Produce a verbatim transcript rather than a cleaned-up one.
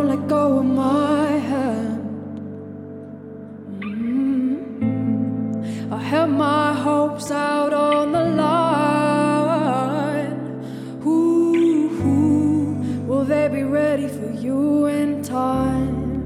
let go of my hand. Mm-hmm. I held my hopes out on the line. Ooh, ooh, will they be ready for you in time?